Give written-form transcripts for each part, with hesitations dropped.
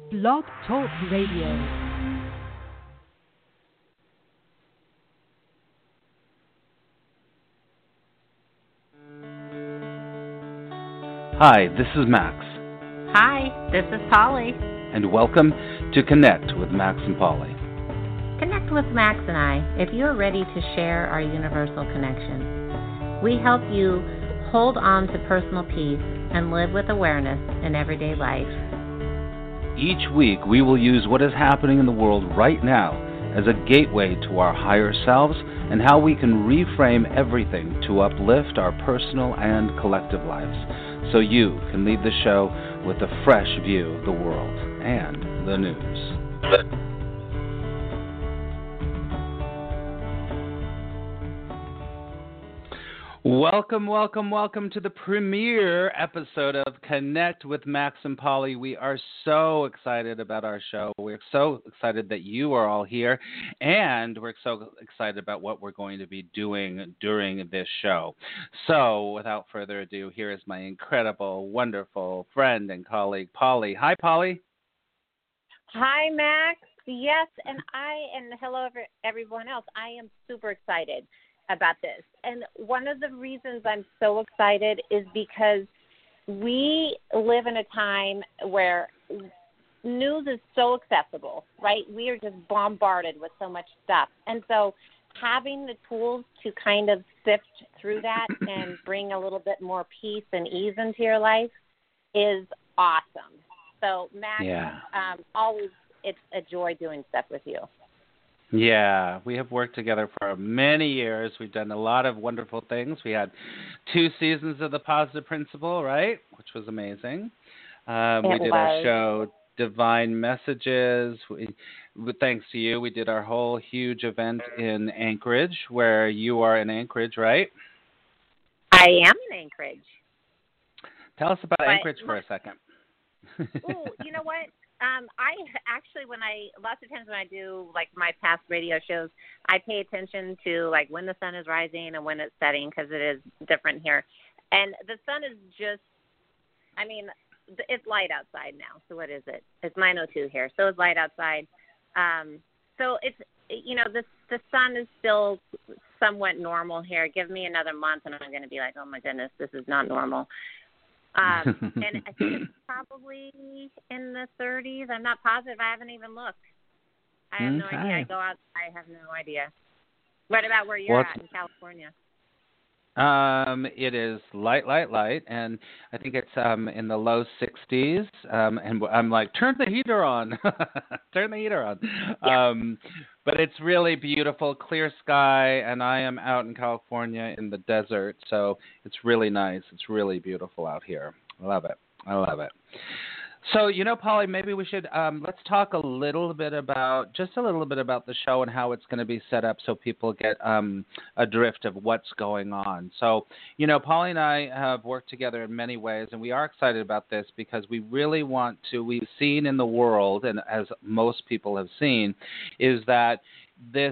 Blog Talk Radio. Hi, this is Max. Hi, this is Polly. And welcome to Connect with Max and Polly. Connect with Max and I if you're ready to share our universal connection. We help you hold on to personal peace and live with awareness in everyday life. Each week, we will use what is happening in the world right now as a gateway to our higher selves and how we can reframe everything to uplift our personal and collective lives so you can leave the show with a fresh view of the world and the news. Welcome to the premiere episode of Connect with Max and Polly. We are so excited about our show. We're so excited that you are all here, and we're so excited about what we're going to be doing during this show. So, without further ado, here is my incredible, wonderful friend and colleague, Polly. Hi, Polly. Hi, Max. Yes, and hello, everyone else. I am super excited about this. And one of the reasons I'm so excited is because we live in a time where news is so accessible, right? We are just bombarded with so much stuff. And so having the tools to kind of sift through that and bring a little bit more peace and ease into your life is awesome. So, Max, always it's a joy doing stuff with you. Yeah, we have worked together for many years. We've done a lot of wonderful things. We had 2 seasons of The Positive Principle, right? Which was amazing. We did our show, Divine Messages. Thanks to you, we did our whole huge event in Anchorage, where you are in Anchorage, right? I am in Anchorage. Tell us about Anchorage for a second. Oh, you know what? I actually, lots of times when I do like my past radio shows, I pay attention to like when the sun is rising and when it's setting because it is different here. And the sun is it's light outside now. So what is it? It's 9:02 here. So it's light outside. So it's, the sun is still somewhat normal here. Give me another month and I'm going to be like, oh my goodness, this is not normal. And I think it's probably in the 30s. I'm not positive. I haven't even looked. I have no idea. I go out. I have no idea. What about where you're at in California? It is light, and I think it's in the low 60s. And I'm like, turn the heater on. Turn the heater on. Yeah. But it's really beautiful, clear sky, and I am out in California in the desert, so it's really nice. It's really beautiful out here. I love it. So, Polly, maybe we should let's talk a little bit about the show and how it's going to be set up so people get a drift of what's going on. So, Polly and I have worked together in many ways, and we are excited about this because we really we've seen in the world, and as most people have seen, is that this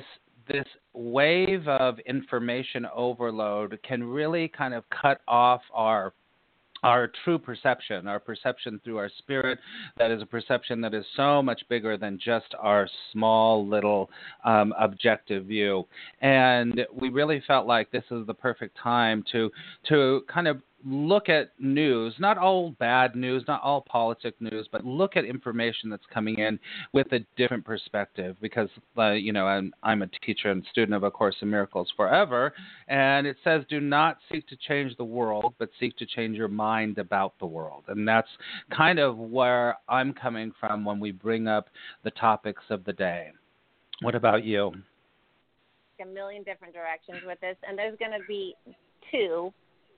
wave of information overload can really kind of cut off our true perception, our perception through our spirit, that is a perception that is so much bigger than just our small little objective view. And we really felt like this is the perfect time to kind of look at news, not all bad news, not all politic news, but look at information that's coming in with a different perspective because, I'm a teacher and student of A Course in Miracles Forever, and it says do not seek to change the world, but seek to change your mind about the world. And that's kind of where I'm coming from when we bring up the topics of the day. What about you? A million different directions with this, and there's going to be 2.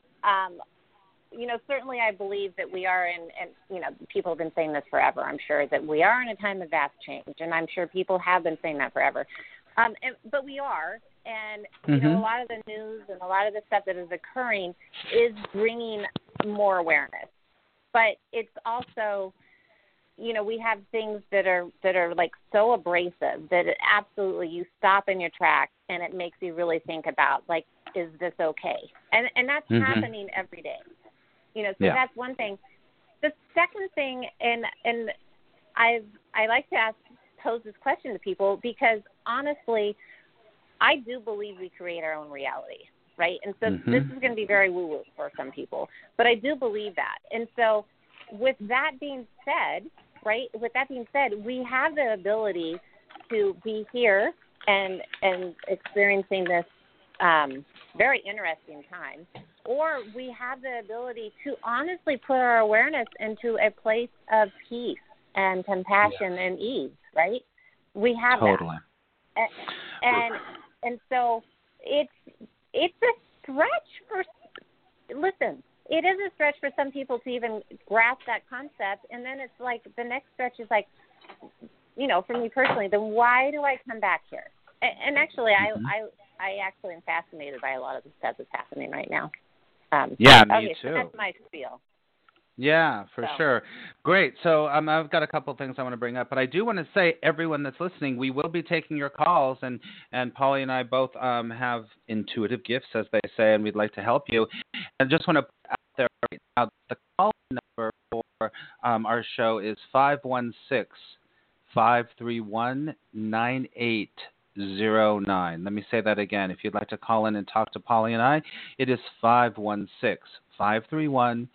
Certainly I believe that we are people have been saying this forever, I'm sure, that we are in a time of vast change, and I'm sure people have been saying that forever. But we are, and, a lot of the news and a lot of the stuff that is occurring is bringing more awareness. But it's also, we have things that are like so abrasive that it absolutely you stop in your tracks and it makes you really think about, like, is this okay? And that's happening every day. So that's one thing. The second thing, and I like to pose this question to people because honestly, I do believe we create our own reality, right? And so this is going to be very woo-woo for some people, but I do believe that. And so with that being said, right, we have the ability to be here and experiencing this very interesting time, or we have the ability to honestly put our awareness into a place of peace and compassion and ease, right? We have totally. that. And so it's a stretch for, listen, it is a stretch for some people to even grasp that concept. And then it's like the next stretch is like, you know, for me personally, then why do I come back here? And actually, I actually am fascinated by a lot of the stuff that's happening right now. Me too. So that's my spiel. Yeah, for sure. Great. So I've got a couple of things I want to bring up, but I do want to say, everyone that's listening, we will be taking your calls, and Polly and I both have intuitive gifts, as they say, and we'd like to help you. I just want to put out there right now, the call number for our show is 516-531-9809. Let me say that again. If you'd like to call in and talk to Polly and I, it is 516-531-9809.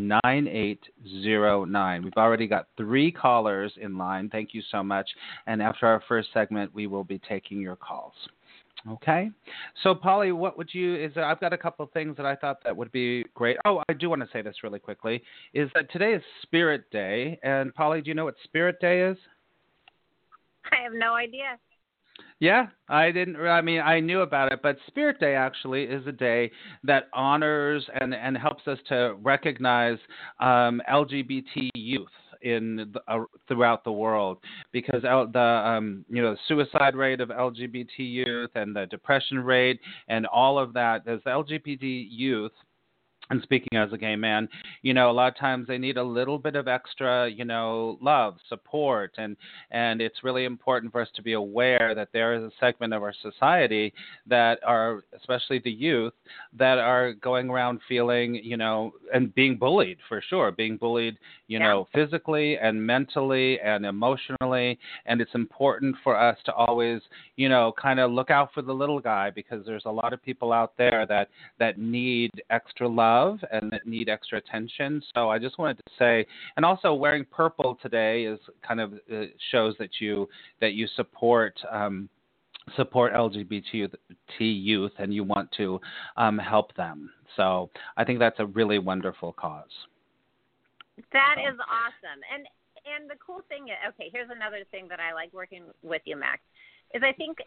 We've already got 3 callers in line. Thank you so much. And after our first segment, we will be taking your calls. Okay. So, Polly, I've got a couple of things that I thought that would be great. Oh, I do want to say this really quickly, is that today is Spirit Day. And, Polly, do you know what Spirit Day is? I have no idea. Yeah, I knew about it, but Spirit Day actually is a day that honors and helps us to recognize LGBT youth throughout the world, because the suicide rate of LGBT youth and the depression rate and all of that, as the LGBT youth. And speaking as a gay man, a lot of times they need a little bit of extra, love, support, and it's really important for us to be aware that there is a segment of our society that are, especially the youth, that are going around feeling, and being bullied, for sure, physically and mentally and emotionally, and it's important for us to always, kind of look out for the little guy, because there's a lot of people out there that need extra love and that need extra attention. So I just wanted to say, and also wearing purple today is kind of shows that you support LGBT youth and you want to help them. So I think that's a really wonderful cause. That is awesome. And the cool thing, okay, here's another thing that I like working with you, Max, is I think,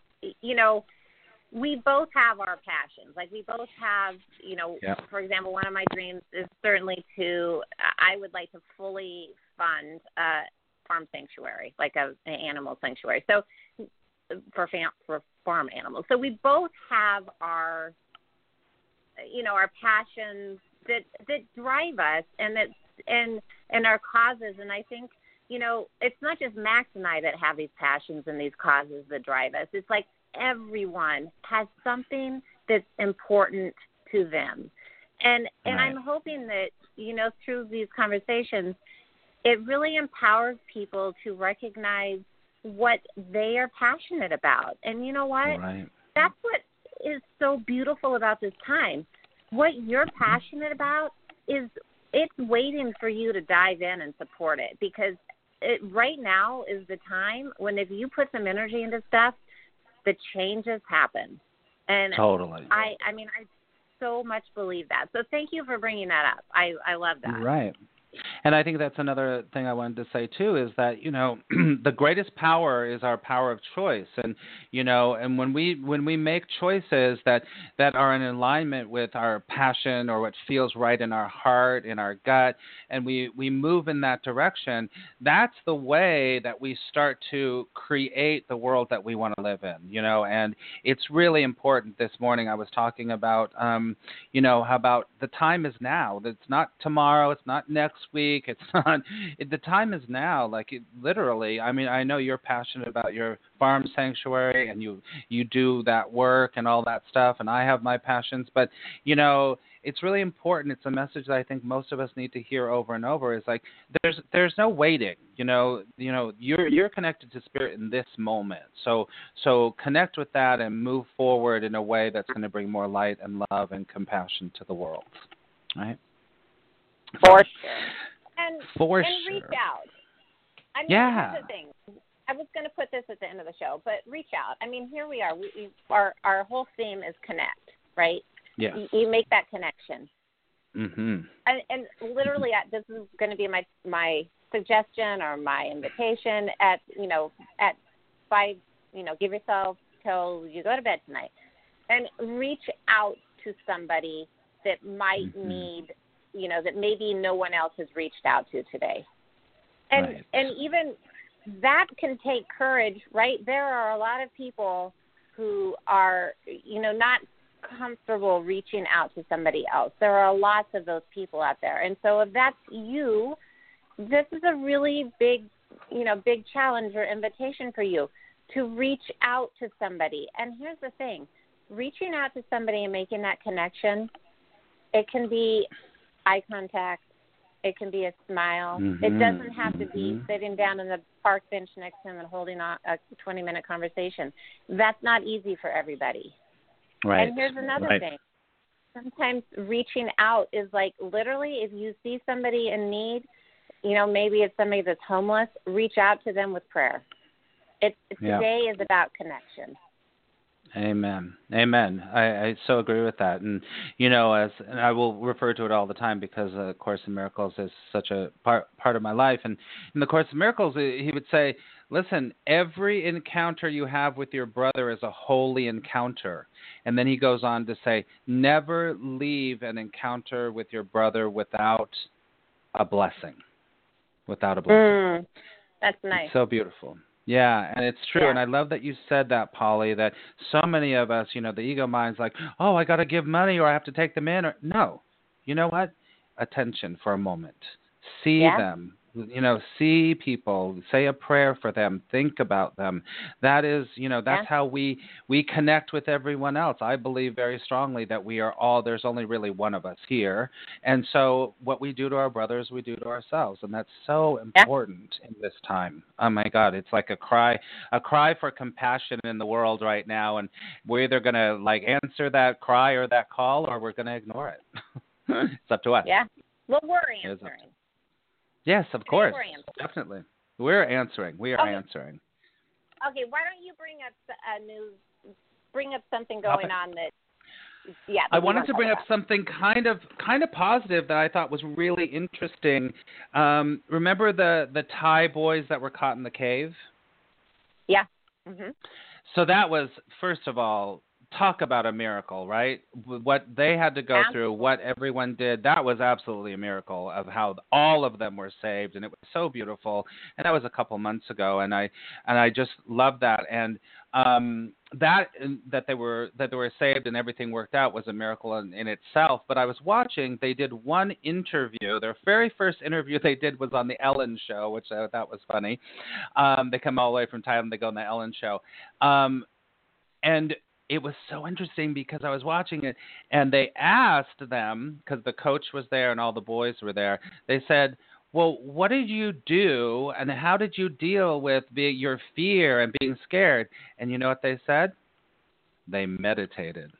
we both have our passions. Like we both have, for example, one of my dreams is certainly I would like to fully fund a farm sanctuary, like an animal sanctuary. So for farm animals. So we both have our, our passions that drive us and our causes. And I think, it's not just Max and I that have these passions and these causes that drive us. It's like everyone has something that's important to them. And I'm hoping that, through these conversations, it really empowers people to recognize what they are passionate about. And you know what? Right. That's what is so beautiful about this time. What you're passionate about it's waiting for you to dive in and support it, because right now is the time when if you put some energy into stuff, the changes happen. And totally. I so much believe that. So thank you for bringing that up. I love that. Right. And I think that's another thing I wanted to say too, is that, the greatest power is our power of choice. And, and when we make choices that are in alignment with our passion or what feels right in our heart, in our gut, and we move in that direction, that's the way that we start to create the world that we want to live in, and it's really important. This morning I was talking about, how about the time is now. It's not tomorrow. It's not next week. It's not. The time is now. Like literally. I mean, I know you're passionate about your farm sanctuary, and you do that work and all that stuff. And I have my passions, but it's really important. It's a message that I think most of us need to hear over and over. Is like there's no waiting. You're connected to spirit in this moment. So connect with that and move forward in a way that's going to bring more light and love and compassion to the world. Right? For sure. And reach out. I mean, here's the thing. I was going to put this at the end of the show, but reach out. I mean, here we are. Our whole theme is connect, right? Yes. You make that connection. Mm-hmm. And literally, this is going to be my suggestion or my invitation at 5. Give yourself till you go to bed tonight, and reach out to somebody that might need, that maybe no one else has reached out to today. And even that can take courage, right? There are a lot of people who are, not comfortable reaching out to somebody else. There are lots of those people out there. And so if that's you, this is a really big challenge or invitation for you to reach out to somebody. And here's the thing, reaching out to somebody and making that connection, it can be eye contact. It can be a smile. Mm-hmm. It doesn't have to be sitting down on the park bench next to them and holding a 20-minute conversation. That's not easy for everybody. Right. And here's another thing. Sometimes reaching out is like literally if you see somebody in need, maybe it's somebody that's homeless, reach out to them with prayer. Today is about connection. Amen. I so agree with that. And, and I will refer to it all the time because Course in Miracles is such a part of my life. And in the Course in Miracles, he would say, listen, every encounter you have with your brother is a holy encounter. And then he goes on to say, never leave an encounter with your brother without a blessing. That's nice. It's so beautiful. Yeah, and it's true. Yeah. And I love that you said that, Polly, that so many of us, the ego mind's like, oh, I got to give money or I have to take them in. No. You know what? Attention for a moment. See them. See people, say a prayer for them, think about them. That is, that's how we connect with everyone else. I believe very strongly that we are all, there's only really one of us here. And so what we do to our brothers, we do to ourselves. And that's so important in this time. Oh my God, it's like a cry for compassion in the world right now. And we're either going to answer that cry or that call, or we're going to ignore it. It's up to us. Yeah. Well, we're answering. Yes, of course. Definitely. We're answering. We are answering. Okay, why don't you bring up something going on that I wanted to bring up something kind of positive that I thought was really interesting. Remember the Thai boys that were caught in the cave? Yeah. Mhm. So that was, first of all, talk about a miracle, right? What they had to go through, what everyone did, that was absolutely a miracle of how all of them were saved, and it was so beautiful. And that was a couple months ago, and I just love that. And that they were saved and everything worked out was a miracle in itself. But I was watching, they did one interview. Their very first interview they did was on the Ellen Show, which I thought was funny. They come all the way from Thailand, they go on the Ellen Show. And it was so interesting because I was watching it, and they asked them, because the coach was there and all the boys were there, they said, well, what did you do, and how did you deal with your fear and being scared? And you know what they said? They meditated.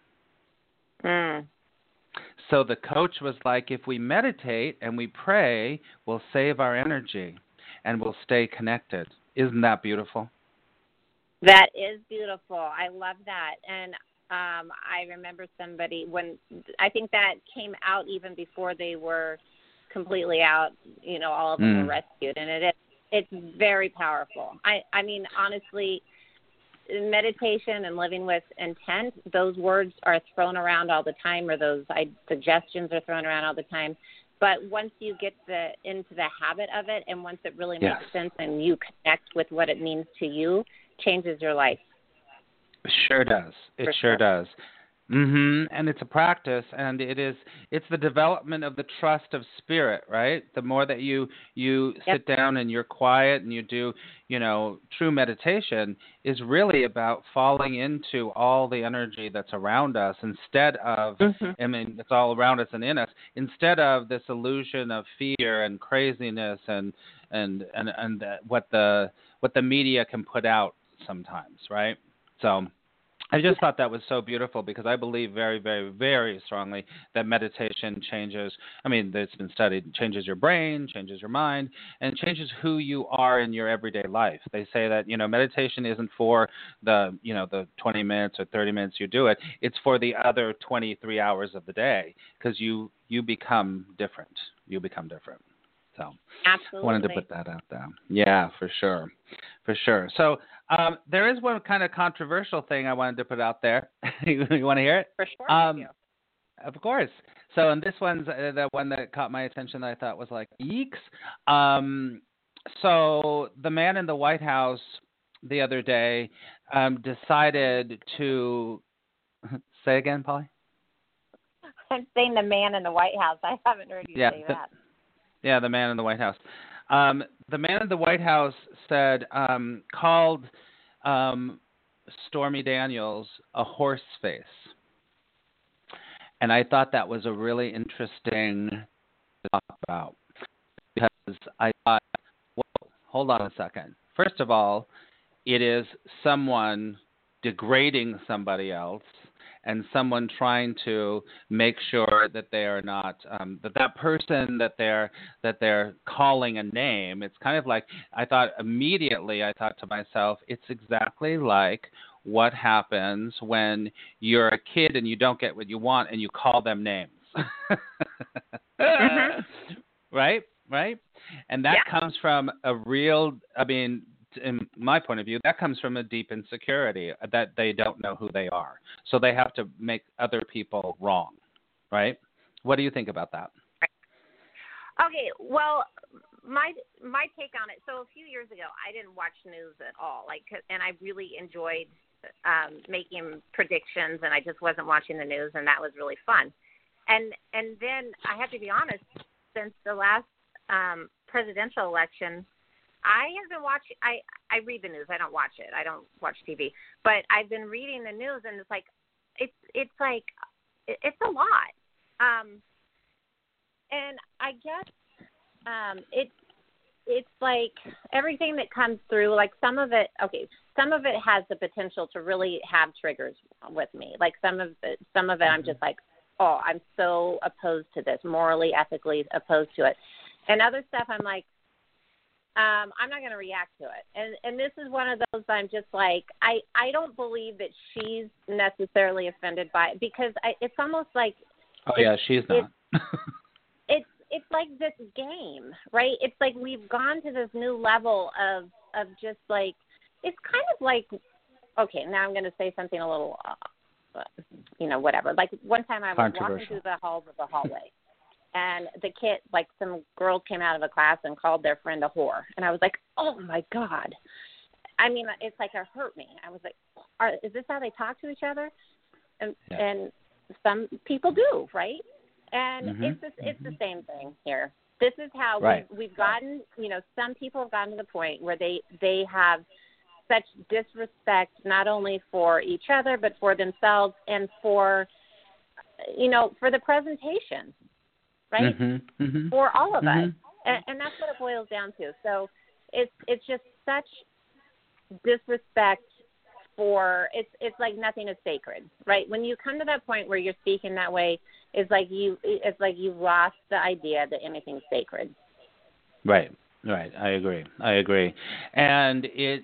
So the coach was like, if we meditate and we pray, we'll save our energy, and we'll stay connected. Isn't that beautiful? That is beautiful. I love that. And I remember somebody I think that came out even before they were completely out, all of them were rescued. And it's very powerful. I mean, honestly, meditation and living with intent, those words are thrown around all the time, or those suggestions are thrown around all the time. But once you get into the habit of it, and once it really makes sense and you connect with what it means to you, changes your life. Sure does. It sure does. And it's a practice, and it's the development of the trust of spirit, right? The more that you Yep. sit down and you're quiet and you do, true meditation is really about falling into all the energy that's around us instead of, Mhm. I mean, it's all around us and in us, instead of this illusion of fear and craziness and what the media can put out sometimes, right? So I just thought that was so beautiful because I believe very, very, very strongly that meditation changes. I mean, it's been studied, changes your brain, changes your mind, and changes who you are in your everyday life. They say that, meditation isn't for the 20 minutes or 30 minutes you do it. It's for the other 23 hours of the day because you become different. You become different. So Absolutely. I wanted to put that out there. Yeah, for sure. For sure. So there is one kind of controversial thing I wanted to put out there. You want to hear it? For sure. Of course. So, and this one's the one that caught my attention that I thought was like, yeeks. So the man in the White House the other day decided to say again, Polly? I'm saying the man in the White House. I haven't heard you say that. Yeah, the man in the White House. The man in the White House said, called Stormy Daniels a horse face. And I thought that was a really interesting to talk about because I thought, well, hold on a second. First of all, it is someone degrading somebody else and someone trying to make sure that they are not that person that they're calling a name. It's kind of like I thought to myself, it's exactly like what happens when you're a kid and you don't get what you want and you call them names. Right? And that comes from a real, in my point of view, that comes from a deep insecurity that they don't know who they are. So they have to make other people wrong, right? What do you think about that? Okay, well, my take on it. So a few years ago, I didn't watch news at all, and I really enjoyed making predictions, and I just wasn't watching the news, and that was really fun. And then I have to be honest, since the last presidential election, I have been watching. I read the news. I don't watch it. I don't watch TV. But I've been reading the news, and it's like it's a lot. And I guess it's like everything that comes through. Like some of it has the potential to really have triggers with me. Like some of it, I'm just like, oh, I'm so opposed to this, morally, ethically opposed to it. And other stuff, I'm like, I'm not going to react to it. And this is one of those I'm just like, I don't believe that she's necessarily offended by it because it's almost like. Oh, yeah, she's not. It's like this game, right? It's like we've gone to this new level of just like, it's kind of like, okay, now I'm going to say something a little, whatever. Like one time I was walking through the halls of the hallway. And the kid, like some girls came out of a class and called their friend a whore. And I was like, oh, my God. I mean, it's like it hurt me. I was like, is this how they talk to each other? And some people do, right? And it's the same thing here. This is how we've gotten, some people have gotten to the point where they have such disrespect not only for each other but for themselves and for the presentation. Right? For all of us. And that's what it boils down to. So it's just such disrespect it's like nothing is sacred, right? When you come to that point where you're speaking that way, it's like you've lost the idea that anything's sacred. Right. I agree. And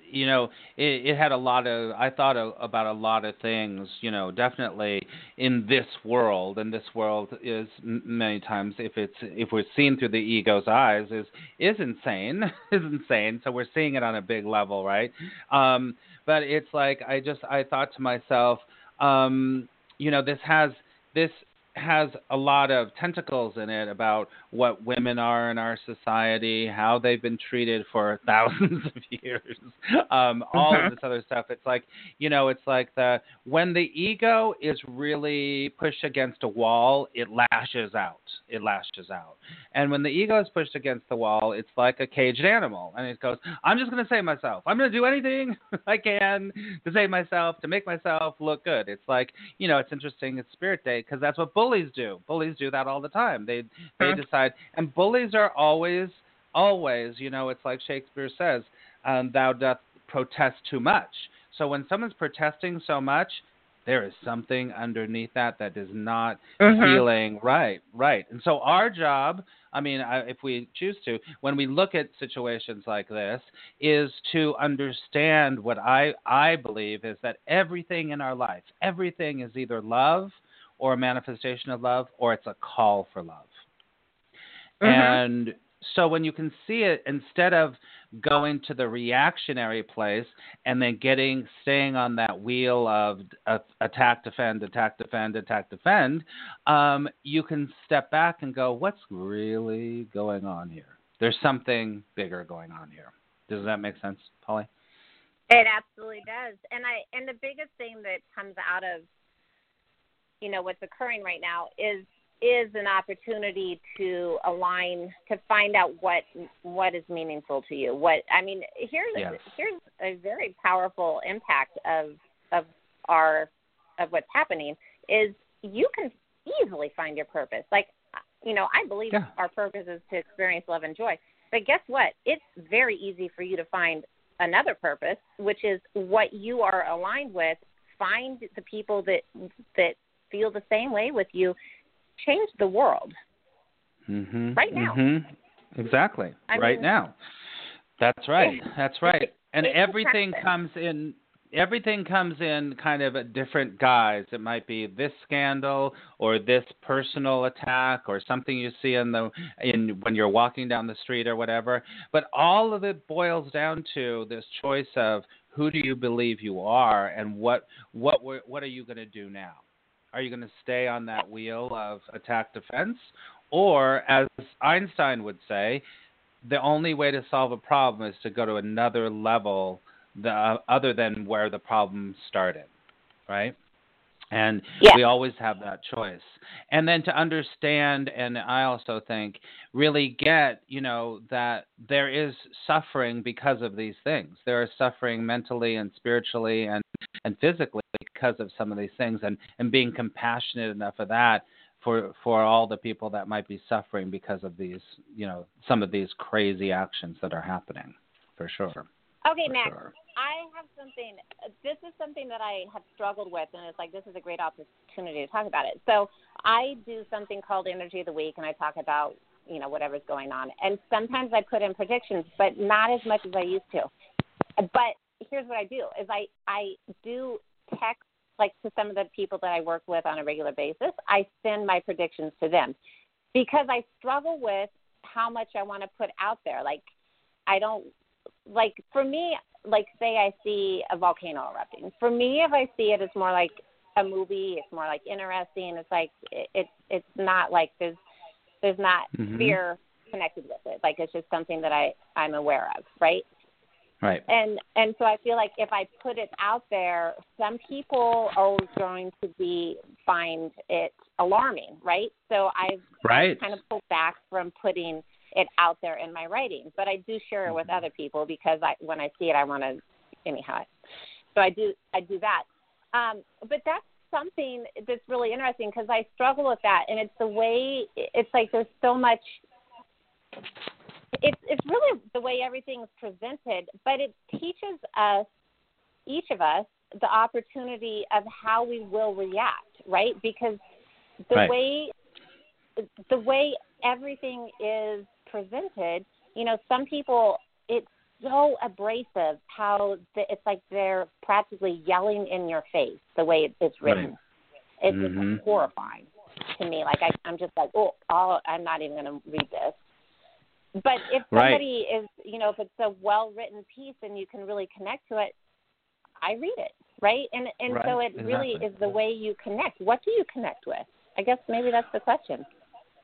it had a lot of, I thought about a lot of things, definitely in this world, and this world is many times, if we're seen through the ego's eyes, is insane, So we're seeing it on a big level, right? But it's like, I thought to myself, this has a lot of tentacles in it about what women are in our society, how they've been treated for thousands of years, all of this other stuff. It's like, it's like when the ego is really pushed against a wall, it lashes out. It lashes out. And when the ego is pushed against the wall, it's like a caged animal. And it goes, I'm just going to save myself. I'm going to do anything I can to save myself, to make myself look good. It's like, it's interesting. It's Spirit Day because that's what bullies do. Bullies do that all the time. They decide. And bullies are always, it's like Shakespeare says, thou doth protest too much. So when someone's protesting so much, there is something underneath that is not feeling right. And so our job, if we choose to, when we look at situations like this, is to understand what I believe is that everything in our life, everything is either love or a manifestation of love, or it's a call for love. And so when you can see it, instead of going to the reactionary place and then staying on that wheel of attack, defend, you can step back and go, what's really going on here? There's something bigger going on here. Does that make sense, Polly? It absolutely does. And the biggest thing that comes out of, what's occurring right now is an opportunity to align, to find out what is meaningful to you. Here's a very powerful impact of what's happening is you can easily find your purpose. Like, I believe our purpose is to experience love and joy. But guess what? It's very easy for you to find another purpose, which is what you are aligned with. Find the people that feel the same way with you. Change the world right now. Exactly. Now. That's right. That's right. And everything comes in kind of a different guise. It might be this scandal or this personal attack or something you see when you're walking down the street or whatever. But all of it boils down to this choice of who do you believe you are and what are you going to do now? Are you going to stay on that wheel of attack defense? Or, as Einstein would say, the only way to solve a problem is to go to another level other than where the problem started, right? And we always have that choice. And then to understand, and I also think, really get, that there is suffering because of these things. There is suffering mentally and spiritually and physically because of some of these things, and being compassionate enough of that for all the people that might be suffering because of these, some of these crazy actions that are happening, for sure. Okay, Max, I have something. This is something that I have struggled with, and it's like this is a great opportunity to talk about it. So I do something called Energy of the Week, and I talk about, whatever's going on. And sometimes I put in predictions, but not as much as I used to. But here's what I do, is I do text, like, to some of the people that I work with on a regular basis. I send my predictions to them because I struggle with how much I want to put out there. Like, I don't, like, for me, like, say I see a volcano erupting. For me, if I see it, it's more like a movie. It's more like interesting. It's like, it's not like there's not fear connected with it. Like, it's just something that I'm aware of, right? Right. And so I feel like if I put it out there, some people are going to find it alarming, right? So I've kind of pulled back from putting it out there in my writing, but I do share it with other people because when I see it, I want to anyhow. So I do that. But that's something that's really interesting because I struggle with that, and it's the way it's like there's so much. It's really the way everything's presented, but it teaches us, each of us, the opportunity of how we will react, right? Because the way everything is presented, some people, it's so abrasive how it's like they're practically yelling in your face the way it's written. Right. It's just horrifying to me. Like I'm just like, I'm not even going to read this. But if somebody is, if it's a well-written piece and you can really connect to it, I read it, right? And so it really is the way you connect. What do you connect with? I guess maybe that's the question.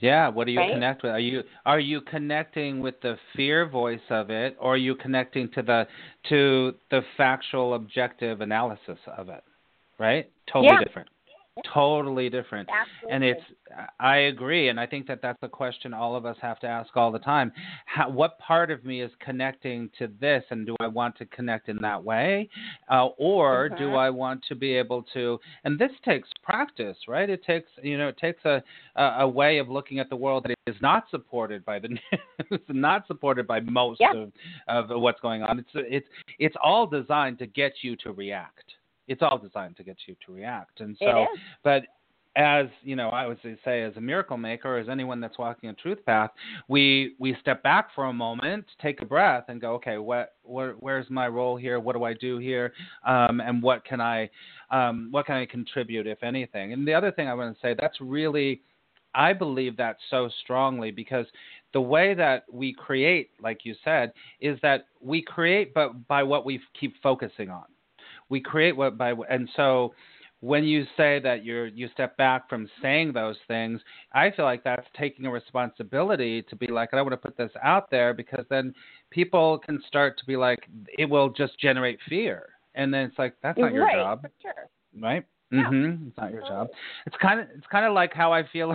Yeah, what do you right? connect with? Are you connecting with the fear voice of it, or are you connecting to the factual objective analysis of it? Right? Totally Yeah, different. Totally different. And absolutely. I agree, and I think that that's a question all of us have to ask all the time. What part of me is connecting to this, and do I want to connect in that way? Or do Mhm. I want to be able to, and this takes practice, right? It takes a way of looking at the world that is not supported by the news, not supported by most Yeah, of what's going on. It's all designed to get you to react. It's all designed to get you to react. And it so, is. but as you know, I would say, as a miracle maker, as anyone that's walking a truth path, we step back for a moment, take a breath, and go, okay, where's my role here? What do I do here? And what can I contribute, if anything? And the other thing I want to say, that's really, I believe that so strongly, because the way that we create, like you said, is that we create, but by what we keep focusing on. We create and so when you say that you step back from saying those things, I feel like that's taking a responsibility to be like, I don't want to put this out there, because then people can start to be like, it will just generate fear, and then it's like, that's not your Right, job, for sure. right? Yeah, It's not your job. It's kind of like how I feel,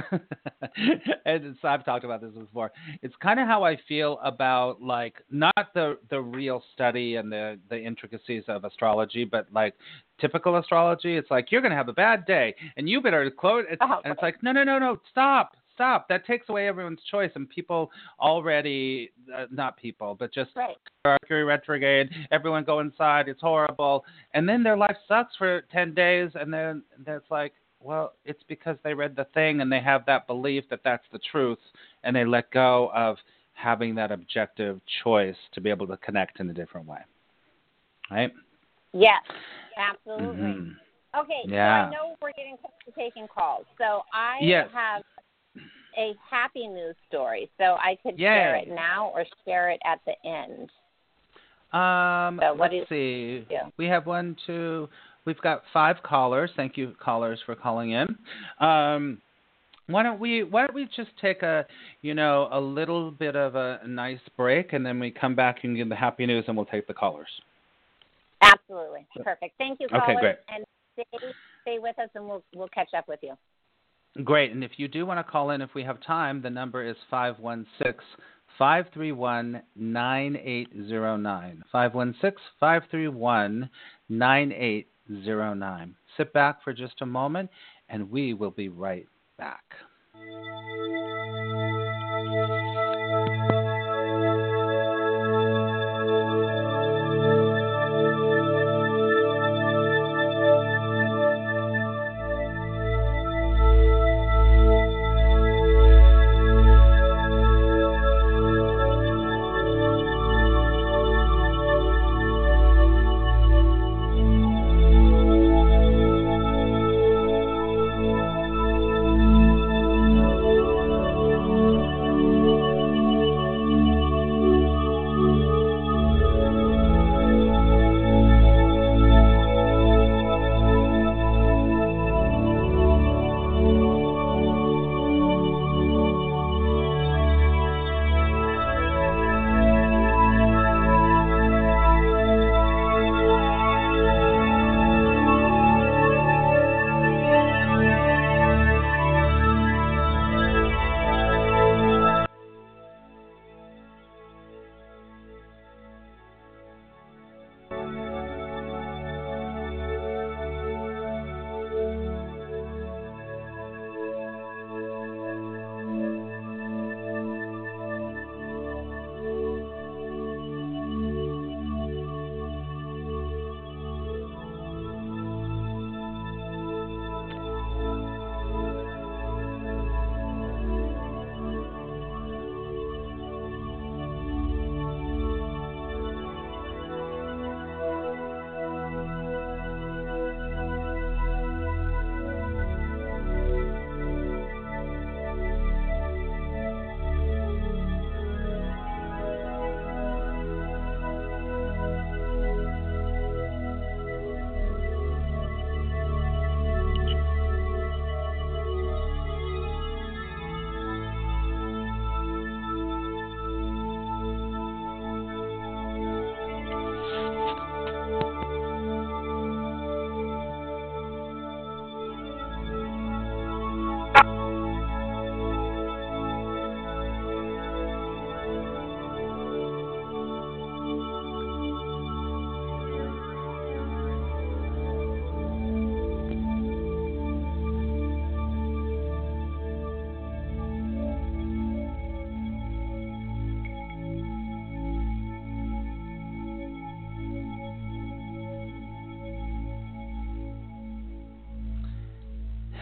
and I've talked about this before. It's kind of how I feel about, like, not the real study and the intricacies of astrology, but like typical astrology. It's like, you're going to have a bad day, and you better close. oh, And it's like, no, stop. That takes away everyone's choice, and people already, not people, but just right. Mercury retrograde. Everyone go inside. It's horrible, and then their life sucks for 10 days, and then it's like, well, it's because they read the thing and they have that belief that that's the truth, and they let go of having that objective choice to be able to connect in a different way, right? Yes, absolutely. Mm-hmm. Okay, so Yeah. I know we're getting close to taking calls. So I Yes. have a happy news story. So I could share it now or share it at the end. So Let's see. We've got 5 callers. Thank you, callers, for calling in. Why don't we just take a little bit of a nice break, and then we come back and give the happy news, and we'll take the callers. Absolutely. Perfect. Thank you, callers. Okay, great. And stay with us, and we'll catch up with you. Great. And if you do want to call in, if we have time, the number is 516-531-9809. 516-531-9809. Sit back for just a moment, and we will be right back.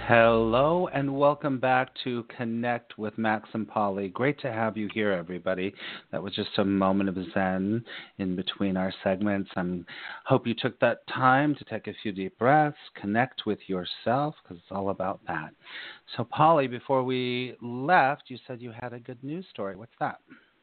Hello and welcome back to Connect with Max and Polly. Great to have you here, everybody. That was just a moment of zen in between our segments. I hope you took that time to take a few deep breaths, connect with yourself, because it's all about that. So, Polly, before we left, you said you had a good news story. What's that?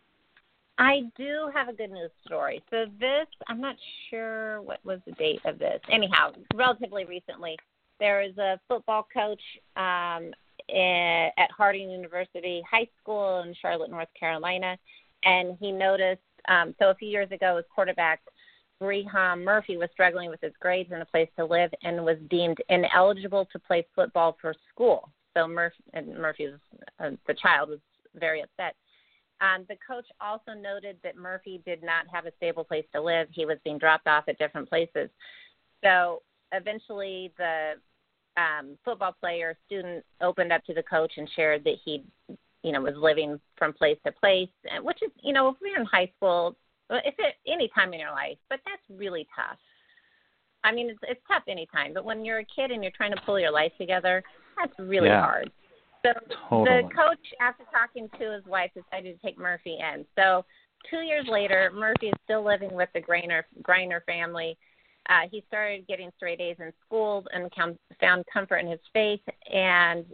I do have a good news story. So this, I'm not sure what was the date of this. Anyhow, relatively recently, there is a football coach at Harding University High School in Charlotte, North Carolina, and he noticed, so a few years ago, his quarterback, Breham Murphy, was struggling with his grades and a place to live and was deemed ineligible to play football for school. So Murphy, the child, was very upset. The coach also noted that Murphy did not have a stable place to live. He was being dropped off at different places. So eventually the football player student opened up to the coach and shared that he, was living from place to place, which is, if we're in high school, if it any time in your life, but that's really tough. I mean, it's tough any time, but when you're a kid and you're trying to pull your life together, that's really hard. So Totally. The coach, after talking to his wife, decided to take Murphy in. So 2 years later, Murphy is still living with the Greiner family. He started getting straight A's in school and found comfort in his faith. And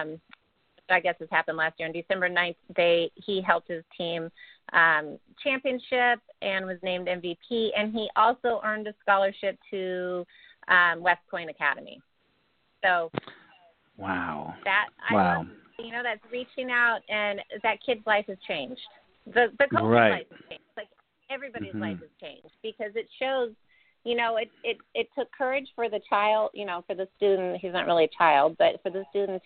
I guess this happened last year. On December 9th, he helped his team championship and was named MVP. And he also earned a scholarship to West Point Academy. So wow. Love, that's reaching out, and that kid's life has changed. The coach's life has changed. Like, everybody's life has changed because it shows, it took courage for the child, for the student. He's not really a child, but for the student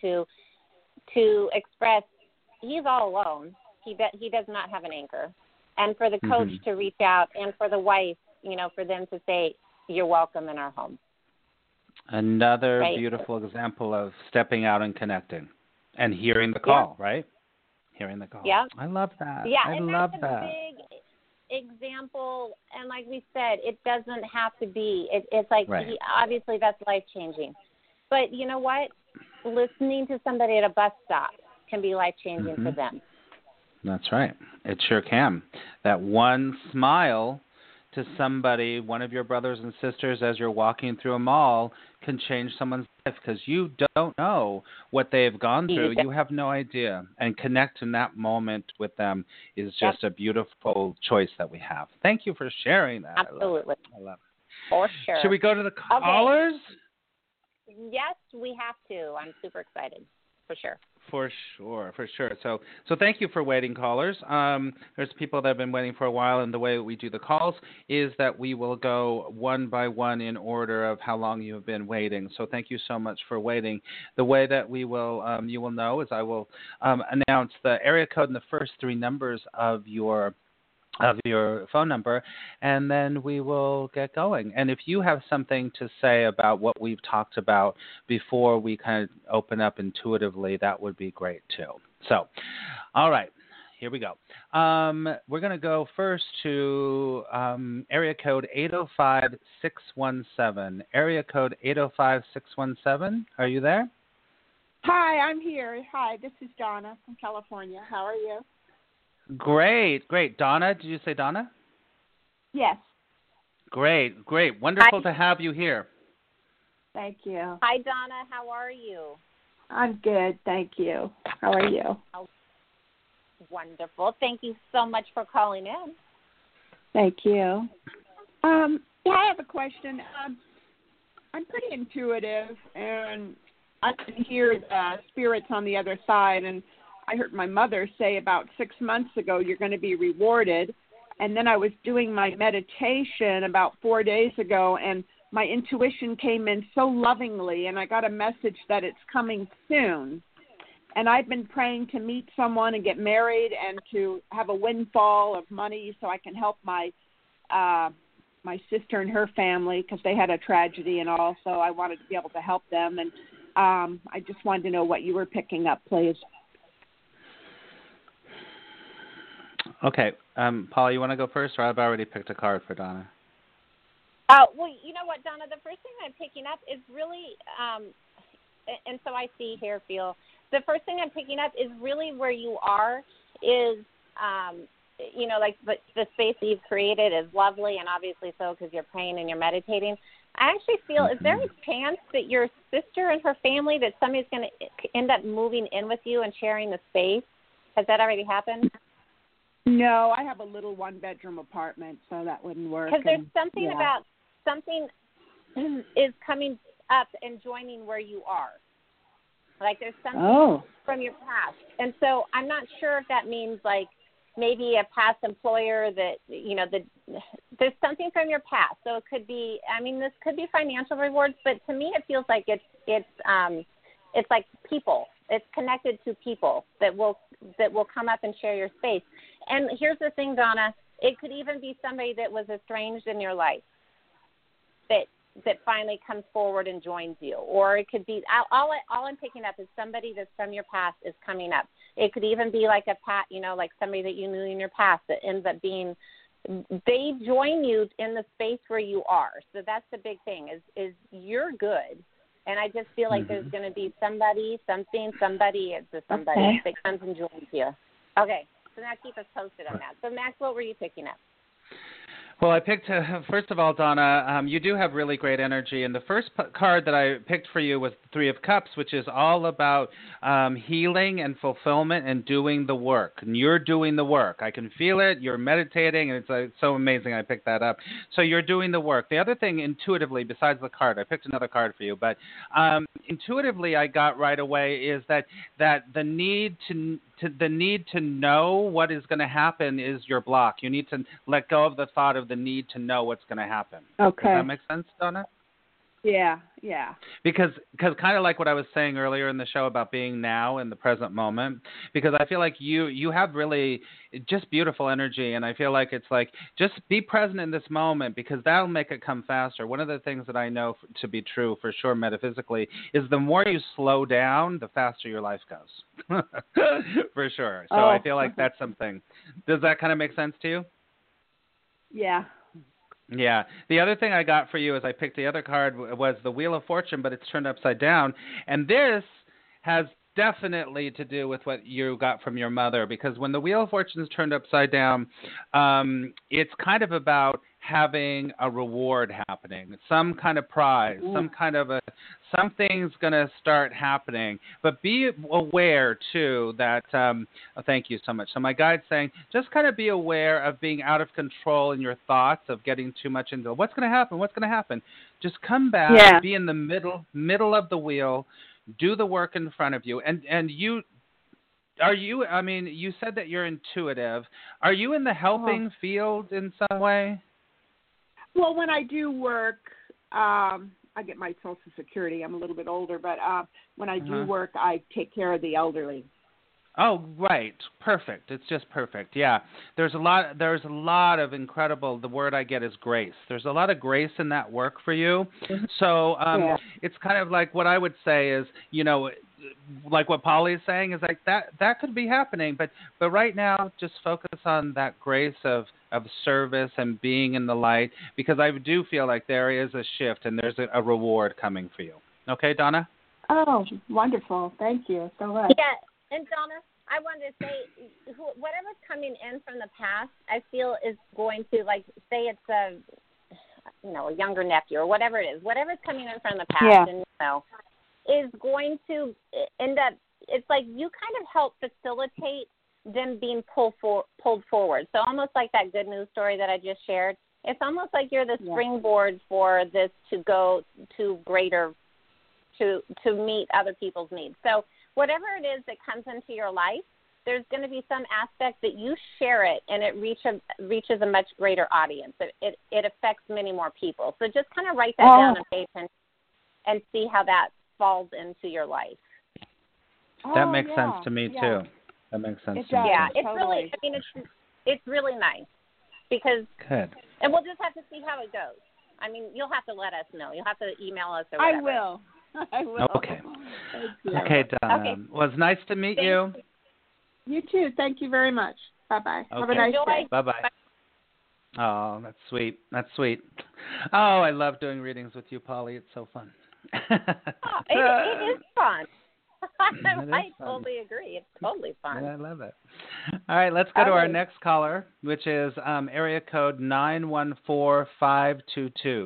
to express he's all alone. He does not have an anchor. And for the coach to reach out, and for the wife, for them to say, you're welcome in our home. Another beautiful example of stepping out and connecting and hearing the call, right? Hearing the call. Yeah. I love that. Yeah, I and love that's that. a big example. And like we said, it doesn't have to be. It's like, obviously that's life-changing. But you know what? Listening to somebody at a bus stop can be life-changing for them. That's right. It sure can. That one smile to somebody, one of your brothers and sisters, as you're walking through a mall, can change someone's life because you don't know what they've gone through. You have no idea. And connect in that moment with them is just a beautiful choice that we have. Thank you for sharing that. Absolutely. I love it. For sure. Should we go to the callers? Yes, we have to. I'm super excited. For sure. For sure. So thank you for waiting, callers. There's people that have been waiting for a while, and the way we do the calls is that we will go one by one in order of how long you have been waiting. So thank you so much for waiting. The way that we will, you will know, is I will announce the area code and the first three numbers of your phone number, and then we will get going. And if you have something to say about what we've talked about before we kind of open up intuitively, that would be great too. So, all right, here we go. We're going to go first to area code 805-617. Area code 805-617. Are you there? Hi, I'm here. Hi, this is Donna from California. How are you? Great. Donna, did you say Donna? Yes. Great. Wonderful to have you here. Thank you. Hi, Donna. How are you? I'm good. Thank you. How are you? Oh, wonderful. Thank you so much for calling in. Thank you. I have a question. I'm pretty intuitive, and I can hear the spirits on the other side, and I heard my mother say about 6 months ago, you're going to be rewarded. And then I was doing my meditation about 4 days ago, and my intuition came in so lovingly, and I got a message that it's coming soon. And I've been praying to meet someone and get married and to have a windfall of money so I can help my sister and her family because they had a tragedy and all, so I wanted to be able to help them. And I just wanted to know what you were picking up, please. Okay. Paul, you want to go first, or I've already picked a card for Donna? Well, you know what, Donna? The first thing I'm picking up is really and so I see, hear, feel. The first thing I'm picking up is really where you are is, like the space that you've created is lovely, and obviously so because you're praying and you're meditating. I actually feel, is there a chance that your sister and her family, that somebody's going to end up moving in with you and sharing the space? Has that already happened? No, I have a little one-bedroom apartment, so that wouldn't work. Because there's something about something is coming up and joining where you are. Like there's something from your past. And so I'm not sure if that means like maybe a past employer that, there's something from your past. So it could be, this could be financial rewards, but to me it feels like it's like people. It's connected to people that will come up and share your space. And here's the thing, Donna, it could even be somebody that was estranged in your life that finally comes forward and joins you. Or it could be, all I'm picking up is somebody that's from your past is coming up. It could even be like like somebody that you knew in your past that ends up being, they join you in the space where you are. So that's the big thing is you're good. And I just feel like there's going to be somebody that comes and joins you. Okay, so now keep us posted on that. So, Max, what were you picking up? Well, I picked, first of all, Donna, you do have really great energy. And the first card that I picked for you was the Three of Cups, which is all about healing and fulfillment and doing the work. And you're doing the work. I can feel it. You're meditating, and it's so amazing I picked that up. So you're doing the work. The other thing, intuitively, besides the card, I picked another card for you, but intuitively I got right away is that the need to know what is going to happen is your block. You need to let go of the thought of the need to know what's going to happen. Okay. Does that make sense, Donna? Yeah. Because kind of like what I was saying earlier in the show about being now in the present moment, because I feel like you have really just beautiful energy, and I feel like it's like just be present in this moment because that'll make it come faster. One of the things that I know to be true for sure metaphysically is the more you slow down, the faster your life goes. For sure. So I feel like that's something. Does that kind of make sense to you? Yeah. Yeah. The other thing I got for you is I picked the other card was the Wheel of Fortune, but it's turned upside down. And this has definitely to do with what you got from your mother, because when the Wheel of Fortune is turned upside down, it's kind of about having a reward happening, some kind of prize, something's going to start happening. But be aware, too, that, thank you so much. So my guide's saying just kind of be aware of being out of control in your thoughts, of getting too much into what's going to happen. Just come back, be in the middle of the wheel, do the work in front of you. And you, you said that you're intuitive. Are you in the helping field in some way? Well, when I do work, I get my Social Security. I'm a little bit older, but when I do work, I take care of the elderly. Oh, right. Perfect. It's just perfect. Yeah. There's a lot of incredible, the word I get is grace. There's a lot of grace in that work for you. So it's kind of like what I would say is, like what Polly is saying is like that could be happening, but right now just focus on that grace of service and being in the light, because I do feel like there is a shift and there's a reward coming for you. Okay, Donna? Oh, wonderful. Thank you so much. Yeah, and Donna, I wanted to say, whatever's coming in from the past, I feel is going to, like, say it's a younger nephew or whatever it is, whatever's coming in from the past, and is going to end up, it's like you kind of help facilitate them being pulled forward. So almost like that good news story that I just shared, it's almost like you're the springboard for this to go to greater, to meet other people's needs. So whatever it is that comes into your life, there's going to be some aspect that you share it and it reaches a much greater audience. It affects many more people. So just kind of write that down on paper and see how that falls into your life. That makes sense to me too. That makes sense to me. Yeah, it's really, it's really nice because, and we'll just have to see how it goes. You'll have to let us know. You'll have to email us or whatever. I will. Okay. Okay, Donna. Okay. Well, it's nice to meet you. You too. Thank you very much. Bye-bye. Okay. Have a nice day. Bye-bye. Oh, that's sweet. That's sweet. Oh, I love doing readings with you, Polly. It's so fun. It is fun. It I is fun. totally agree. It's totally fun. I love it. All right, let's go to our Okay. next caller, which is area code 914522.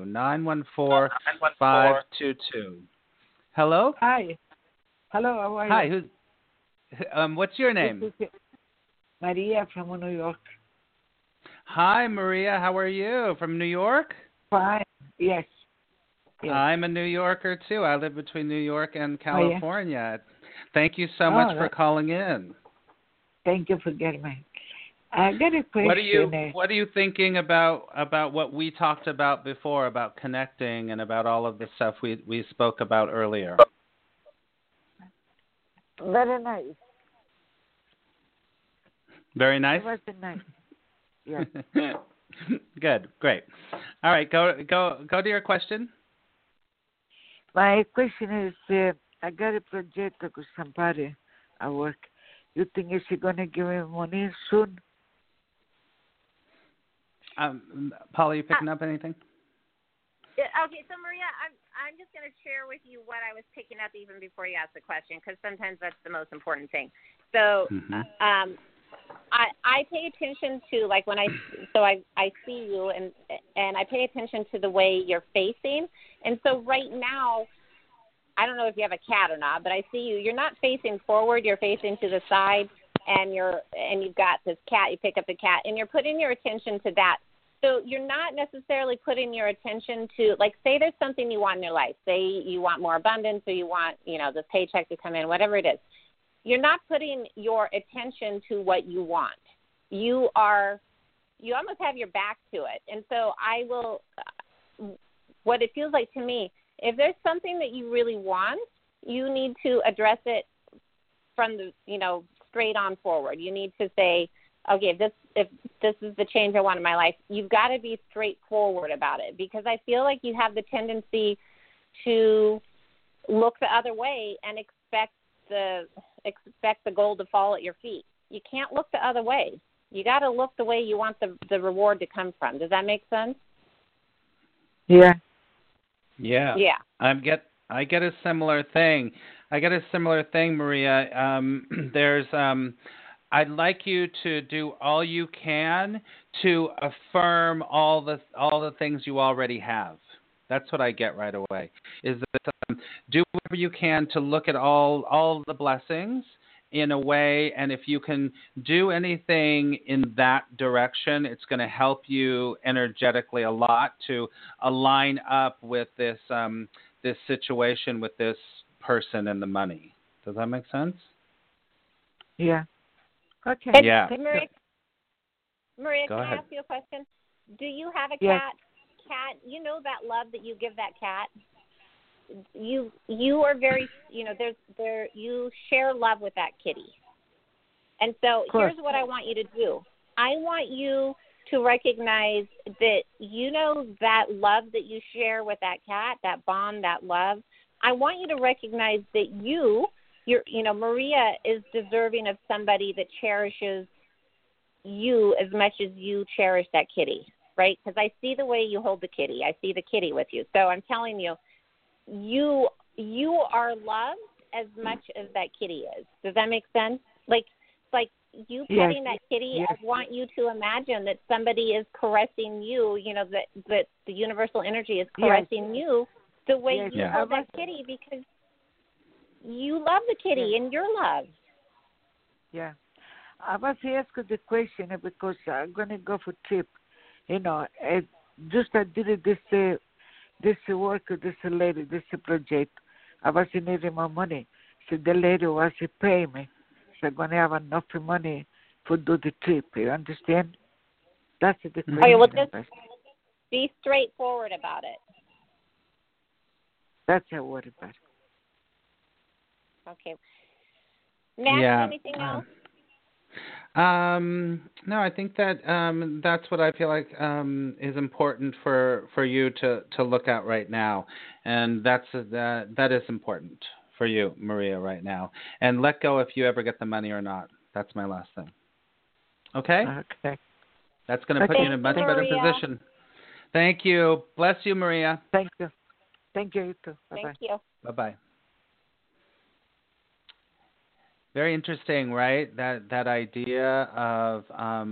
914522. Hello? Hi. Hello, how are Hi, you? what's your This name? is Maria from New York. Hi, Maria. How are you? From New York? Fine. Yes. Yes. I'm a New Yorker, too. I live between New York and Oh, yeah? California. Thank you so much for calling in. Thank you for getting me. I got a question. What are you thinking about what we talked about before, about connecting and about all of the stuff we spoke about earlier? Very nice. Very nice. It was nice. Yes. Good. Great. All right. Go to your question. My question is, I got a project with somebody at work. You think is she gonna give me money soon? Paula, you picking up anything? Okay, so Maria, I'm just going to share with you what I was picking up even before you asked the question, because sometimes that's the most important thing. So, I pay attention to, like, when I see you and I pay attention to the way you're facing. And so right now, I don't know if you have a cat or not, but I see you. You're not facing forward. You're facing to the side, and you've got this cat. You pick up the cat, and you're putting your attention to that. So you're not necessarily putting your attention to, like, say there's something you want in your life. Say you want more abundance, or you want, this paycheck to come in, whatever it is. You're not putting your attention to what you want. You almost have your back to it. And so what it feels like to me, if there's something that you really want, you need to address it from the, straight on forward. You need to say, okay, if this is the change I want in my life, you've got to be straightforward about it, because I feel like you have the tendency to look the other way and expect the gold to fall at your feet. You can't look the other way. You got to look the way you want the reward to come from. Does that make sense? Yeah. Yeah. Yeah. I get a similar thing. Maria. I'd like you to do all you can to affirm all the things you already have. That's what I get right away. Is that do whatever you can to look at all the blessings in a way, and if you can do anything in that direction, it's going to help you energetically a lot to align up with this this situation with this person and the money. Does that make sense? Yeah. Okay. Yeah. Maria, Go can ahead. I ask you a question? Do you have a Yes. cat? Cat, you know that love that you give that cat? You are very, you share love with that kitty. And so here's what I want you to do. I want you to recognize that, that love that you share with that cat, that bond, that love. I want you to recognize that Maria is deserving of somebody that cherishes you as much as you cherish that kitty, right? Because I see the way you hold the kitty. I see the kitty with you. So I'm telling you, you are loved as much as that kitty is. Does that make sense? Like you petting that kitty, Yes. I want you to imagine that somebody is caressing you, that the universal energy is caressing you the way you hold that kitty, because you love the kitty and you're loved. Yeah. I was asking the question because I'm going to go for trip. Just I did this work, this lady, this project. I was needing more money. So the lady was paying me. So I'm going to have enough money to do the trip. You understand? That's the question. Okay, well, just be straightforward about it. That's a worry about it. Okay. Matt, anything else? No, I think that that's what I feel like is important for you to look at right now, and that is important for you, Maria, right now. And let go if you ever get the money or not. That's my last thing. Okay? Okay. That's going to put you in a much better position. Thank you. Bless you, Maria. Thank you. Thank you, you too. Thank Bye-bye. you. Bye-bye. Very interesting, right? That idea of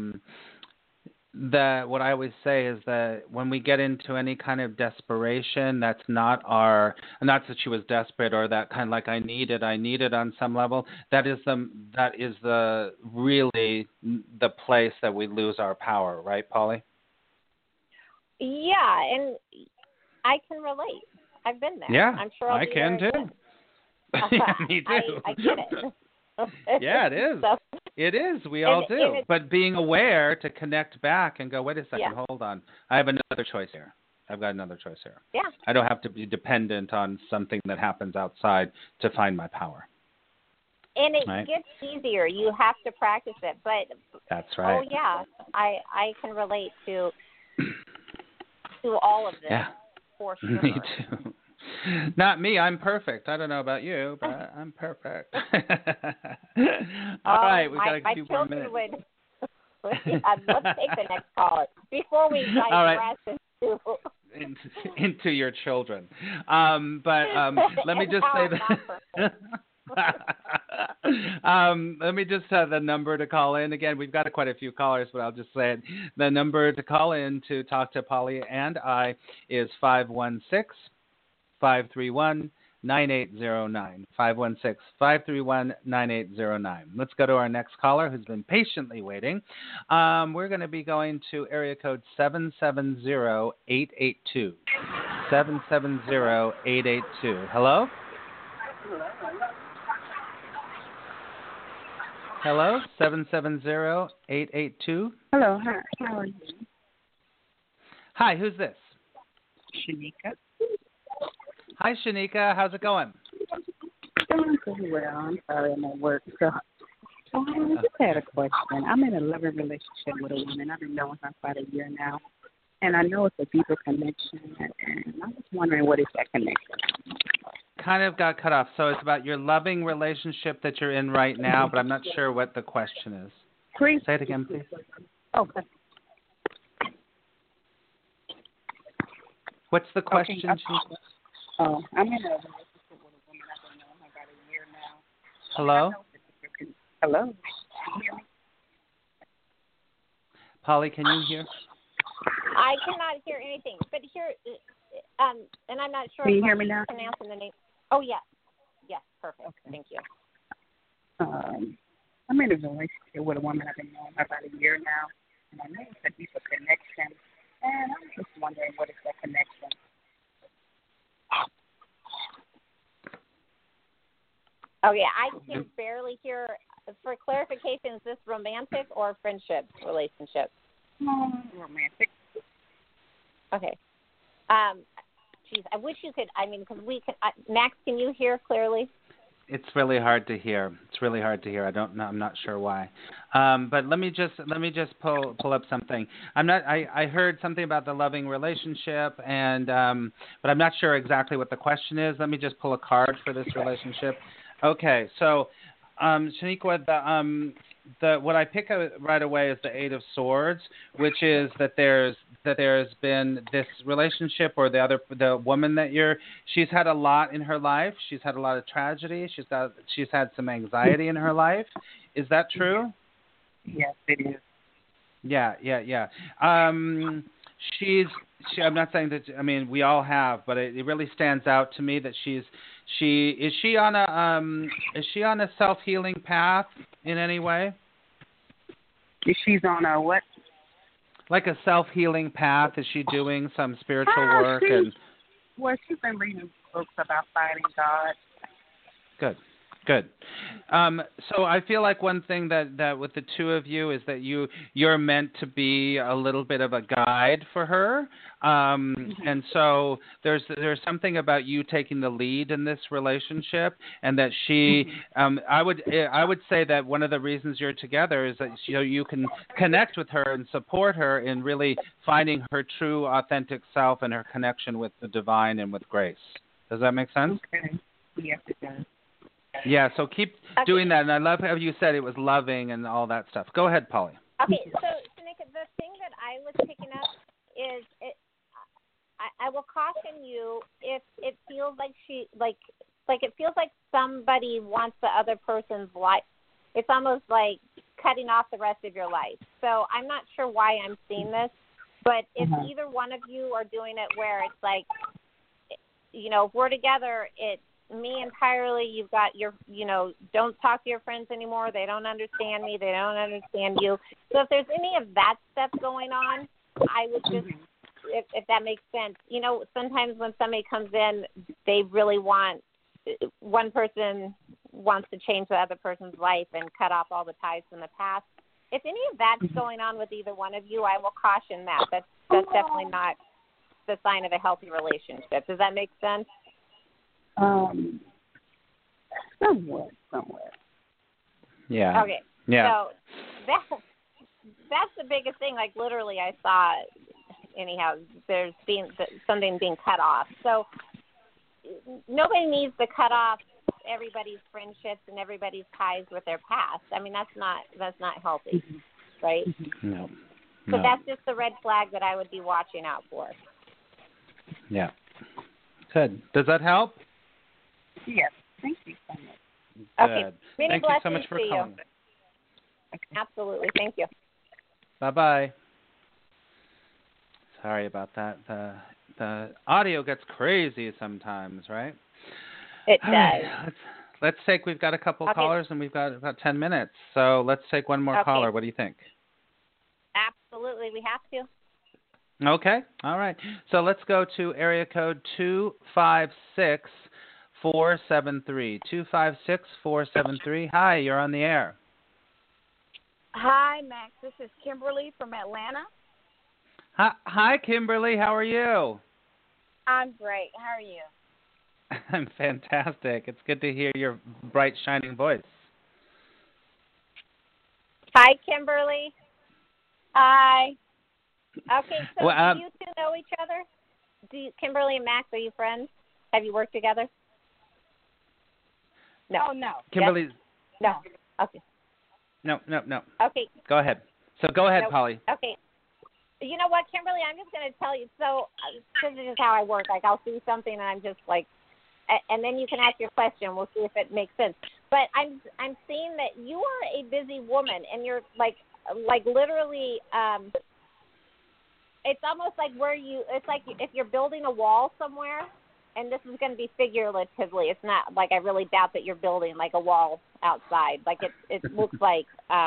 that. What I always say is that when we get into any kind of desperation, that's not that she was desperate or that kind of like I need it on some level. That is the really the place that we lose our power, right, Polly? Yeah, and I can relate. I've been there. Yeah, I'm sure I can too. Yeah, me too. I get it. Yeah, it is. So, it is. We all do. But being aware to connect back and go, wait a second, yeah. hold on. I have another choice here. I've got another choice here. Yeah. I don't have to be dependent on something that happens outside to find my power. And it right? gets easier. You have to practice it. But that's right. Oh yeah, I can relate to all of this. Yeah. For sure. Me too. Not me. I'm perfect. I don't know about you, but I'm perfect. All right, we got a few more minutes. Let's take the next caller before we digress into your children. Let me just say that. Let me just the number to call in. Again, we've got quite a few callers, but I'll just say it. The number to call in to talk to Polly and I is 516-531-9809. 516-531-9809. Let's go to our next caller who's been patiently waiting. We're going to be going to area code 770-882. 770-882. Hello? Hello, 770-882. Hello, hi. How are you? Hi, who's this? Shanika. Hi, Shanika. How's it going? Doing pretty well. I'm sorry I'm at work. So I just had a question. I'm in a loving relationship with a woman. I've been knowing her for about a year now. And I know it's a deeper connection. And I'm just wondering, what is that connection? Kind of got cut off. So it's about your loving relationship that you're in right now, but I'm not sure what the question is. Please. Say it again, please. Okay. What's the question? Okay. I'm in a relationship with a woman. I've been knowing her about a year now. Hello? Hello? Can you hear me? Polly, can you hear? I cannot hear anything. But here, and I'm not sure Can you if hear I'm me now? pronouncing the name. Oh, yes. Yes, perfect. Okay. Thank you. I'm in a relationship with a woman. I've been knowing her about a year now. And I know it's a deeper connection. And I'm just wondering, what is that connection? Okay, I can barely hear. For clarification, is this romantic or friendship relationship? Romantic. Okay. Geez, I wish you could. I mean, because we can. Max, can you hear clearly? It's really hard to hear. I don't know. I'm not sure why. But let me just pull up something. I heard something about the loving relationship, and but I'm not sure exactly what the question is. Let me just pull a card for this relationship. Okay, so Shaniqua, what I pick up right away is the Eight of Swords, which is that there's been this relationship, or the woman that she's had a lot in her life. She's had a lot of tragedy. She's had some anxiety in her life. Is that true? Yes, it is. Yeah. I'm not saying that. I mean, we all have, but it really stands out to me that is she on a self-healing path in any way? She's on a what? Like a self-healing path. Is she doing some spiritual work? Well, she's been reading books about finding God. Good. So I feel like one thing that with the two of you is that you're meant to be a little bit of a guide for her, and so there's something about you taking the lead in this relationship, and that she, I would say that one of the reasons you're together is that you can connect with her and support her in really finding her true, authentic self and her connection with the divine and with grace. Does that make sense? Okay. Yes, it does. Yeah, so keep doing that. And I love how you said it was loving and all that stuff. Go ahead, Polly. Okay, so Shanika, the thing that I was picking up is I will caution telling you if it feels like it feels like somebody wants the other person's life. It's almost like cutting off the rest of your life. So I'm not sure why I'm seeing this, but if either one of you are doing it where it's like, you know, if we're together, it's me entirely. You've got your, you know, don't talk to your friends anymore. They don't understand me. They don't understand you. So if there's any of that stuff going on, I would just, if that makes sense. You know, sometimes when somebody comes in, they really want, one person wants to change the other person's life and cut off all the ties from the past. If any of that's going on with either one of you, I will caution that. That's definitely not the sign of a healthy relationship. Does that make sense? Somewhat. Yeah. Okay. Yeah. So that's the biggest thing. Like literally, I saw. Anyhow, there's something being cut off. So nobody needs to cut off everybody's friendships and everybody's ties with their past. I mean, that's not healthy, right? No. So that's just the red flag that I would be watching out for. Yeah. Good. Does that help? Yes. Thank you so much. Good. Okay. Many Thank you so much for blessings to calling. you. Absolutely. Thank you. Bye-bye. Sorry about that. The audio gets crazy sometimes, right? It All does. right. Let's take, we've got a couple callers and we've got about 10 minutes. So let's take one more caller. What do you think? Absolutely. We have to. Okay. All right. So let's go to area code 256473. 256473. Hi, you're on the air. Hi, Max. This is Kimberly from Atlanta. Hi, Kimberly. How are you? I'm great. How are you? I'm fantastic. It's good to hear your bright, shining voice. Hi, Kimberly. Hi. Okay, so do you two know each other? Kimberly and Max, are you friends? Have you worked together? No. Oh, no. Kimberly. Yes? No. Okay. No. Okay. Go ahead. So go ahead, Polly. Okay. You know what, Kimberly, I'm just going to tell you. So this is how I work. Like, I'll see something, and I'm just like, and then you can ask your question. We'll see if it makes sense. But I'm seeing that you are a busy woman, and you're like literally, it's almost like it's like if you're building a wall somewhere, and this is going to be figuratively. It's not like I really doubt that you're building like a wall outside. Like it looks like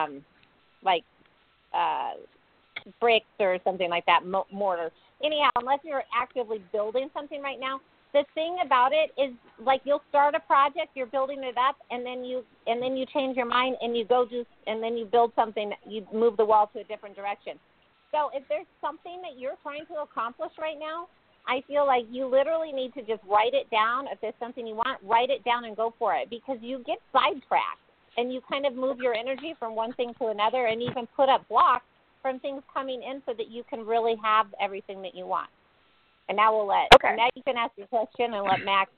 bricks or something like that, mortar. Anyhow, unless you're actively building something right now, the thing about it is like you'll start a project, you're building it up, and then you change your mind and you and then you build something, you move the wall to a different direction. So if there's something that you're trying to accomplish right now, I feel like you literally need to just write it down. If there's something you want, write it down and go for it, because you get sidetracked and you kind of move your energy from one thing to another and even put up blocks from things coming in so that you can really have everything that you want. And now now you can ask your question and let Max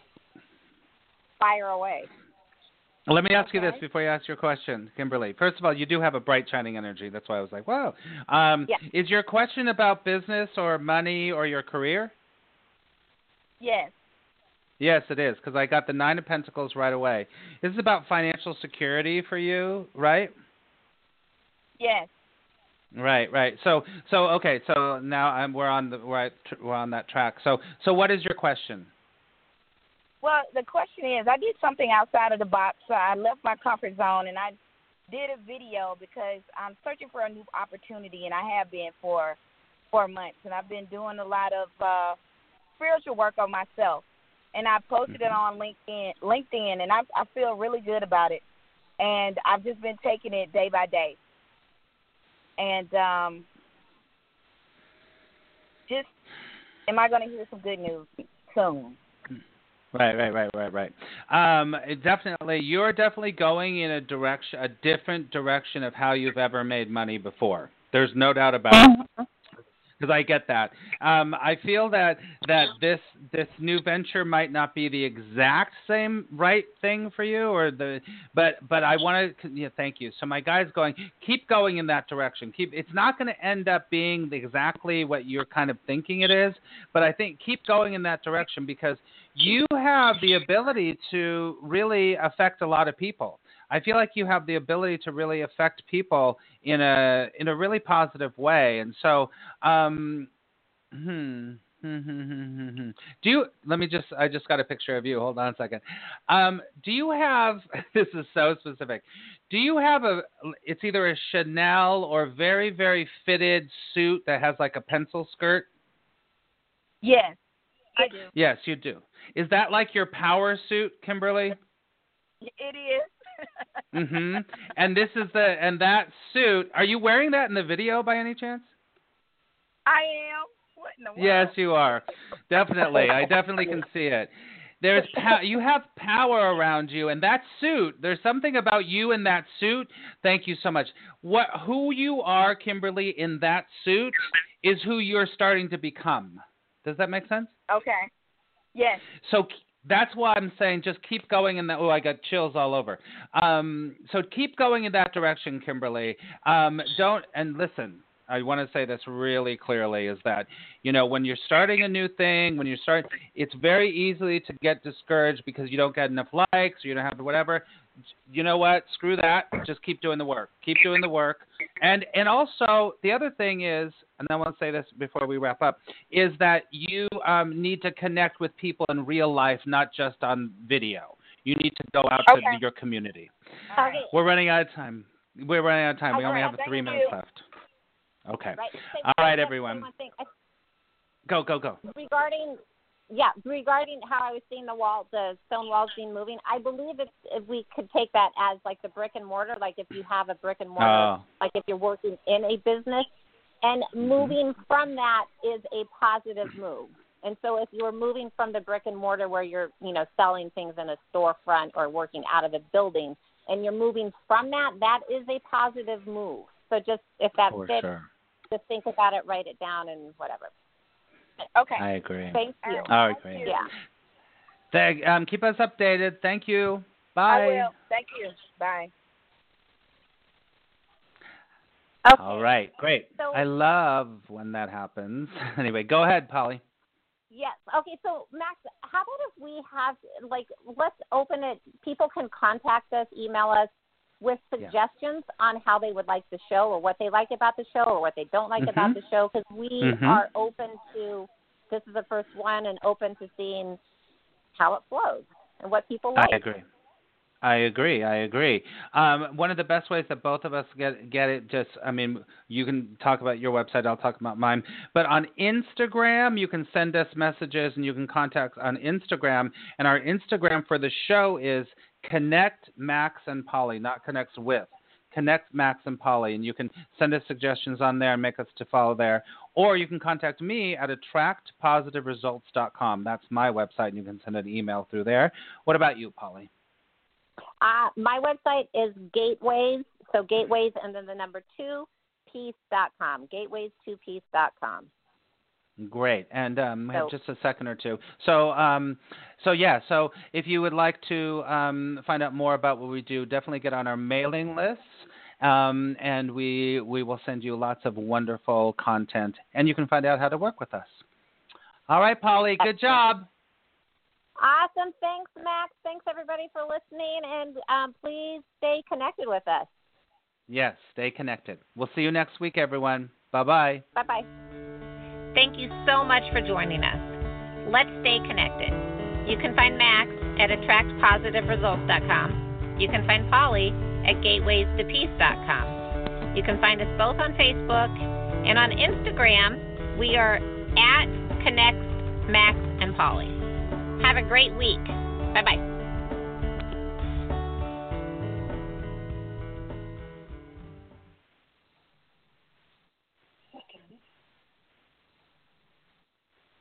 fire away. Let me ask you this before you ask your question, Kimberly. First of all, you do have a bright, shining energy. That's why I was like, wow. Is your question about business or money or your career? Yes. Yes, it is, because I got the 9 of Pentacles right away. This is about financial security for you, right? Yes. Right. So okay. So now we're on that track. So what is your question? Well, the question is, I did something outside of the box. So I left my comfort zone, and I did a video because I'm searching for a new opportunity, and I have been for 4 months. And I've been doing a lot of spiritual work on myself. And I posted it on LinkedIn, and I feel really good about it. And I've just been taking it day by day. And am I going to hear some good news soon? Right. You're definitely going in a different direction of how you've ever made money before. There's no doubt about it. because I get that. I feel that this new venture might not be the exact same right thing for you, but I want to thank you. So my guy's going, keep going in that direction. It's not going to end up being exactly what you're kind of thinking it is, but I think keep going in that direction because you have the ability to really affect a lot of people. I feel like you have the ability to really affect people in a really positive way. And so, I just got a picture of you. Hold on a second. Do you have, this is so specific. Do you have it's either a Chanel or very, very fitted suit that has like a pencil skirt? Yes, I do. Yes, you do. Is that like your power suit, Kimberly? It is. And this is that suit. Are you wearing that in the video by any chance? I am. What in the world? Yes, you are. Definitely. I definitely can see it. You have power around you, and that suit. There's something about you in that suit. Thank you so much. Who you are, Kimberly, in that suit is who you're starting to become. Does that make sense? Okay. Yes. So that's why I'm saying just keep going in that. Oh, I got chills all over. So keep going in that direction, Kimberly. And listen, I want to say this really clearly is that, when you're starting a new thing, it's very easy to get discouraged because you don't get enough likes or you don't have whatever. You know what? Screw that. Just keep doing the work. Keep doing the work. And also the other thing is, and I want to say this before we wrap up, is that you need to connect with people in real life, not just on video. You need to go out to your community. Okay. We're running out of time. We only have 3 minutes left. Okay. Right. All right, everyone. Go. Regarding how I was seeing the stone walls being moving, I believe if we could take that as like the brick and mortar, like if you have a brick and mortar, like if you're working in a business, and moving from that is a positive move. And so if you're moving from the brick and mortar where you're, selling things in a storefront or working out of a building, and you're moving from that is a positive move. So just if that fits, just think about it, write it down, and whatever. Okay. I agree. Thank you. I agree. Yeah. Keep us updated. Thank you. Bye. I will. Thank you. Bye. Okay. All right. Great. So, I love when that happens. Anyway, go ahead, Polly. Yes. Okay. So, Max, how about if we have, let's open it. People can contact us, email us with suggestions on how they would like the show or what they like about the show or what they don't like about the show, because we are open to, this is the first one, and open to seeing how it flows and what people like. I agree. One of the best ways that both of us get it, you can talk about your website, I'll talk about mine. But on Instagram, you can send us messages and you can contact on Instagram. And our Instagram for the show is Connect Max and Polly, not connects with. Connect Max and Polly. And you can send us suggestions on there and make us to follow there. Or you can contact me at attractpositiveresults.com. That's my website, and you can send an email through there. What about you, Polly? My website is Gateways, so Gateways and then the number 2 peace.com. Gateways2peace.com. Great. And we have just a second or two. So if you would like to find out more about what we do, definitely get on our mailing lists, and we will send you lots of wonderful content, and you can find out how to work with us. All right, Polly, good job. Awesome. Thanks, Max. Thanks, everybody, for listening, and please stay connected with us. Yes, stay connected. We'll see you next week, everyone. Bye-bye. Bye-bye. Thank you so much for joining us. Let's stay connected. You can find Max at attractpositiveresults.com. You can find Polly at gatewaystopeace.com. You can find us both on Facebook, and on Instagram, we are at Connect Max and Polly. Have a great week. Bye-bye.